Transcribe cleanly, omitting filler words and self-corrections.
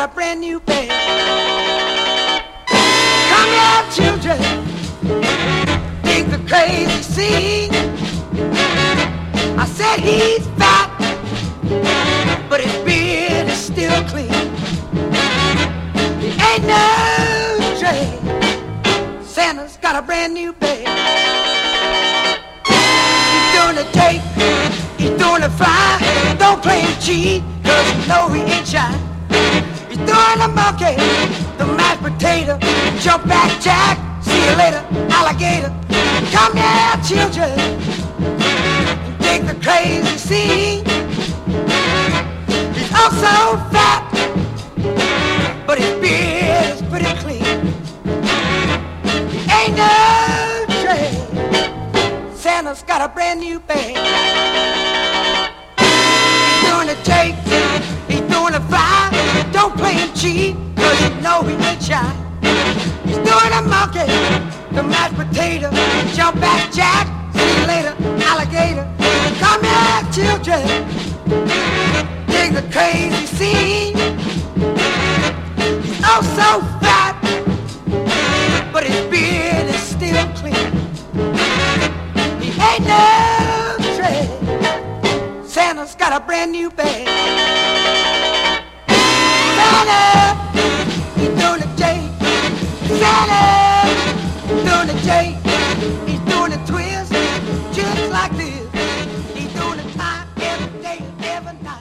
brand new bed. Come here, children, dig the crazy scene. I said he's fat, but his beard is still clean. He ain't no trade. Santa's got a brand new bed. He's doing the take, he's doing the fly. Don't play him cheat, cause you know he ain't shy. He's doing the monkey, the mashed potato, jump back jack, see you later, alligator. Come here, children, and dig the crazy scene. He's also fat, but his beard is pretty clean. He ain't no trade. Santa's got a brand new bed. He's doing the take, he's doing the fly. Don't play him cheat, cause you know he ain't shy. He's doing the monkey, the mashed potato, jump back jack, see you later, alligator. Come here, children, dig the crazy scene. He's oh so fat, but his beard is still clean. He ain't no trade. Santa's got a brand new bed. Santa, he's doing the J. Santa, he's doing the J. He's doing the twist, just like this. He's doing the time every day, every night.